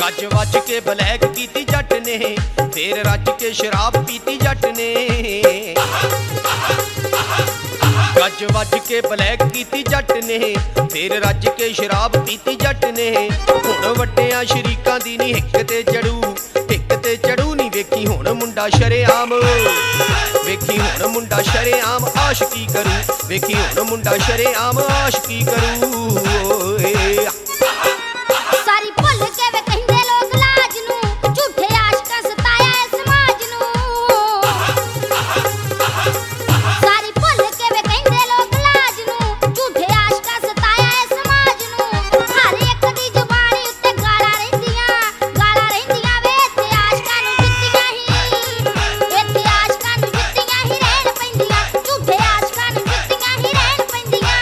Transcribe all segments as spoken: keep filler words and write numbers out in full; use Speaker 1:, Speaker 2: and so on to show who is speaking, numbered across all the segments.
Speaker 1: ਗੱਜ ਵੱਜ ਕੇ ਬਲੈਕ ਕੀਤੀ ਜੱਟ ਨੇ, ਫੇਰ ਰੱਜ ਕੇ ਸ਼ਰਾਬ ਪੀਤੀ ਜੱਟ ਨੇ। ਗੱਜ ਵੱਜ ਕੇ ਬਲੈਕ ਕੀਤੀ ਜੱਟ ਨੇ, ਫੇਰ ਰੱਜ ਕੇ ਸ਼ਰਾਬ ਪੀਤੀ ਜੱਟ ਨੇ। ਹੁਣ ਵੱਡਿਆਂ ਸ਼ਰੀਕਾਂ ਦੀ ਨੀ ਹਿੱਕ ਤੇ ਚੜੂ, ਹਿੱਕ ਤੇ ਚੜੂ ਨੀ ਵੇਖੀ ਹੁਣ ਮੁੰਡਾ ਸ਼ਰੇਆਮ, ਵੇਖੀ ਹੁਣ ਮੁੰਡਾ ਸ਼ਰੇਆਮ ਆਸ਼ਕੀ ਕਰੂ, ਵੇਖੀ ਹੁਣ ਮੁੰਡਾ ਸ਼ਰੇਆਮ ਆਸ਼ਕੀ ਕਰੂ। ਓਏ
Speaker 2: ਸਾਰੀ ਭੁੱਲ ਕੇ ਵੇ ਕਹਿੰਦੇ ਲੋਕ ਲਾਜ ਨੂੰ, ਝੂਠੇ ਆਸ਼ਕਾਂ ਸਤਾਇਆ ਇਸ ਸਮਾਜ ਨੂੰ। ਸਾਰੀ ਭੁੱਲ ਕੇ ਵੇ ਕਹਿੰਦੇ ਲੋਕ ਲਾਜ ਨੂੰ, ਝੂਠੇ ਆਸ਼ਕਾਂ ਸਤਾਇਆ ਇਸ ਸਮਾਜ ਨੂੰ। ਹਰ ਇੱਕ ਦੀ ਜ਼ੁਬਾਨ ਉੱਤੇ ਗਾਲਾਂ ਰਹਿੰਦੀਆਂ, ਗਾਲਾਂ ਰਹਿੰਦੀਆਂ ਵੇ ਇੱਥੇ ਆਸ਼ਕਾਂ ਨੂੰ ਜੁੱਤੀਆਂ ਹੀ, ਇੱਥੇ ਆਸ਼ਕਾਂ ਨੂੰ ਜੁੱਤੀਆਂ ਹੀ ਰਹਿਣ ਪੈਂਦੀਆਂ, ਝੂਠੇ ਆਸ਼ਕਾਂ ਨੂੰ ਜੁੱਤੀਆਂ ਹੀ ਰਹਿਣ ਪੈਂਦੀਆਂ।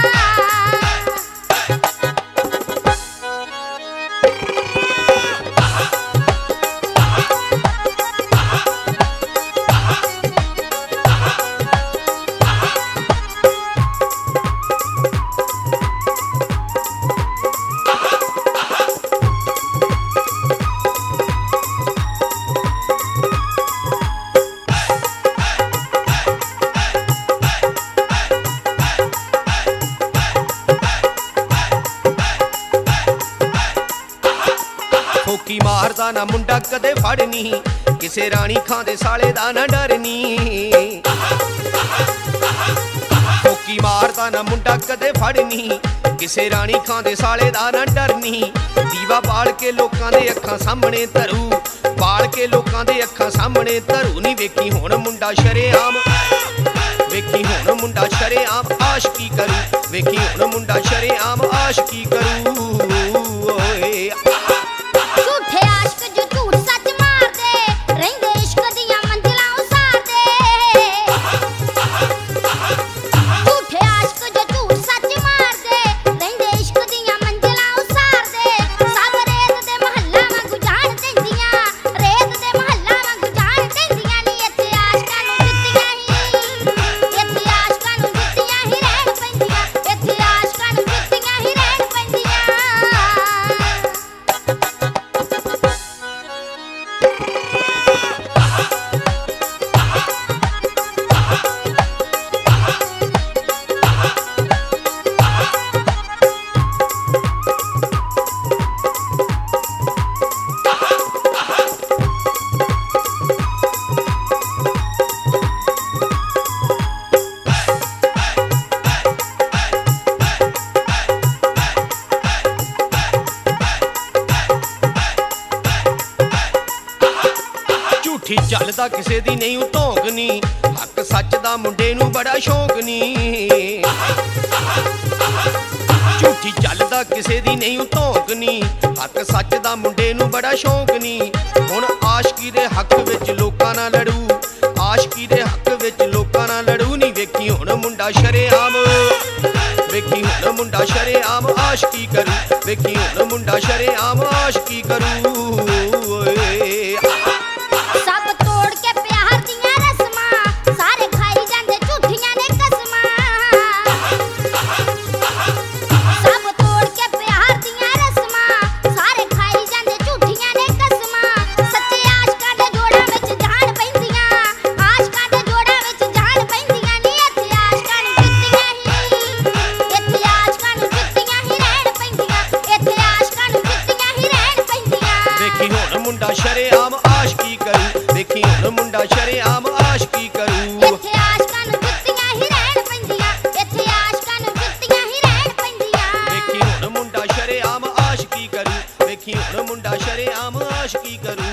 Speaker 1: ਠੋਕੀ ਮਾਰਦਾ ਨਾ ਮੁੰਡਾ ਕਦੇ ਫੜਨੀ, ਕਿਸੇ ਰਾਣੀ ਖਾਂ ਦੇ ਸਾਲੇ ਦਾ ਨਾ ਡਰਨੀ। ਠੋਕੀ ਮਾਰਦਾ ਨਾ ਮੁੰਡਾ ਕਦੇ ਫੜਨੀ, ਕਿਸੇ ਰਾਣੀ ਖਾਂ ਦੇ ਸਾਲੇ ਦਾ ਨਾ ਡਰਨੀ। ਦੀਵਾ ਬਾਲ ਕੇ ਲੋਕਾਂ ਦੇ ਅੱਖਾਂ ਸਾਹਮਣੇ ਧਰੂ, ਬਾਲ ਕੇ ਲੋਕਾਂ ਦੇ ਅੱਖਾਂ ਸਾਹਮਣੇ ਧਰੂ ਨੀ ਵੇਖੀ ਹੁਣ ਮੁੰਡਾ ਸ਼ਰੇਆਮ, ਵੇਖੀ ਹੁਣ ਮੁੰਡਾ ਸ਼ਰੇਆਮ ਆਸ਼ਕੀ ਕਰੂ, ਵੇਖੀ ਹੁਣ ਮੁੰਡਾ ਸ਼ਰੇਆਮ ਆਸ਼ਕੀ ਕਰੂ। ਓਏ
Speaker 2: ਝੂਠੇ ਆਸ਼ਕ ਜੋ ਝੂਠ ਸੱਚ ਮਾਰਦੇ, ਰਹਿੰਦੇ ਇਸ਼ਕ ਦੀਆਂ ਮੰਜ਼ਿਲਾਂ ਉਸਾਰਦੇ। ਝੂਠੇ ਆਸ਼ਕ ਜੋ ਝੂਠ ਸੱਚ ਮਾਰਦੇ, ਰਹਿੰਦੇ ਇਸ਼ਕ ਦੀਆਂ ਮੰਜ਼ਿਲਾਂ ਉਸਾਰਦੇ। ਸਭ ਰੇਤ ਦੇ ਮਹੱਲਾਂ ਵਾਂਗੂ ਜਾਣ ਦਿੰਦੀਆਂ, ਰੇਤ ਦੇ ਮਹੱਲਾਂ ਵਾਂਗੂ ਜਾਣ ਦਿੰਦੀਆਂ ਨੀ ਇੱਥੇ ਆਸ਼ਕਾਂ ਨੂੰ ਜੁੱਤੀਆਂ ਹੀ, ਇੱਥੇ ਆਸ਼ਕਾਂ ਨੂੰ ਜੁੱਤੀਆਂ ਹੀ ਰਹਿਣ ਪੈਂਦੀਆਂ, ਇੱਥੇ ਆਸ਼ਕਾਂ ਨੂੰ ਜੁੱਤੀਆਂ ਹੀ ਰਹਿਣ ਪੈਂਦੀਆਂ।
Speaker 1: ਝੂਠੀ ਚੱਲਦਾ ਕਿਸੇ ਦੀ ਨਹੀਂ ਧੌਂਕ ਨੀ, ਹੱਕ ਸੱਚ ਦਾ ਮੁੰਡੇ ਨੂੰ ਬੜਾ ਸ਼ੌਂਕ ਨੀ। ਝੂਠੀ ਚੱਲਦਾ ਕਿਸੇ ਦੀ ਨਹੀਂ ਧੌਂਕ ਨੀ, ਹੱਕ ਸੱਚ ਦਾ ਮੁੰਡੇ ਨੂੰ ਬੜਾ ਸ਼ੌਂਕ ਨੀ। ਹੁਣ ਆਸ਼ਕੀ ਦੇ ਹੱਕ ਵਿੱਚ ਲੋਕਾਂ ਨਾਲ ਲੜੂ, ਆਸ਼ਕੀ ਦੇ ਹੱਕ ਵਿੱਚ ਲੋਕਾਂ ਨਾਲ ਲੜੂ ਨੀ ਵੇਖੀ ਹੁਣ ਮੁੰਡਾ ਸ਼ਰੇਆਮ, ਵੇਖੀ ਹੁਣ ਮੁੰਡਾ ਸ਼ਰੇਆਮ ਆਸ਼ਕੀ ਕਰੂ, ਵੇਖੀ ਹੁਣ ਮੁੰਡਾ ਸ਼ਰੇਆਮ ਆਸ਼ਕੀ ਕਰੂ। ਓਏ
Speaker 2: ਸਭ ਤੋੜ ਕੇ ਪਿਆਰ ਦੀਆਂ ਰਸਮਾਂ, ਸਾਰੇ ਖਾਈ ਜਾਂਦੇ ਝੂਠੀਆਂ ਨੇ ਕਸਮਾਂ। ਸਭ ਤੋੜ ਕੇ ਪਿਆਰ ਦੀਆਂ ਰਸਮਾਂ, ਸਾਰੇ ਖਾਈ ਜਾਂਦੇ ਝੂਠੀਆਂ ਨੇ ਕਸਮਾਂ। ਸੱਚੇ ਆਸ਼ਕਾਂ ਦੇ ਜੋੜਾਂ ਵਿੱਚ ਜਾਣ ਪੈਂਦੀਆਂ, ਆਸ਼ਕਾਂ ਦੇ ਜੋੜਾਂ ਵਿੱਚ ਜਾਣ ਪੈਂਦੀਆਂ ਨੀ ਇੱਥੇ ਆਸ਼ਕਾਂ ਨੂੰ ਜੁੱਤੀਆਂ ਹੀ, ਇੱਥੇ ਆਸ਼ਕਾਂ ਨੂੰ ਜੁੱਤੀਆਂ ਹੀ ਰਹਿਣ ਪੈਂਦੀਆਂ, ਇੱਥੇ ਆਸ਼ਕਾਂ ਨੂੰ ਜੁੱਤੀਆਂ ਹੀ ਰਹਿਣ ਪੈਂਦੀਆਂ।
Speaker 1: ਵੇਖੀ ਹੁਣ ਮੁੰਡਾ ਸ਼ਰੇਆਮ ਆਸ਼ਕੀ ਕਰੂ, ਵੇਖੀ ਹੁਣ ਮੁੰਡਾ ਸ਼ਰੇਆਮ ਆਸ਼ਕੀ ਕਰੂ।
Speaker 2: ਇੱਥੇ ਆਸ਼ਕਾਂ ਨੂੰ ਜੁੱਤੀਆਂ ਹੀ ਰਹਿਣ ਪੈਂਦੀਆਂ, ਇੱਥੇ ਆਸ਼ਕਾਂ ਨੂੰ ਜੁੱਤੀਆਂ ਹੀ ਰਹਿਣ ਪੈਂਦੀਆਂ।
Speaker 1: ਵੇਖੀ ਹੁਣ ਮੁੰਡਾ ਸ਼ਰੇਆਮ ਆਸ਼ਕੀ ਕਰੂ, ਵੇਖੀ ਹੁਣ ਮੁੰਡਾ ਸ਼ਰੇਆਮ ਆਸ਼ਕੀ ਕਰੂ।